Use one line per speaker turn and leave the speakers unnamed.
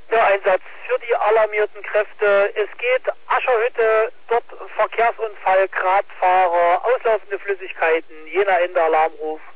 Der Einsatz für die alarmierten Kräfte. Es geht Ascherhütte, dort Verkehrsunfall, Gradfahrer, auslaufende Flüssigkeiten, Jena Ende Alarmruf.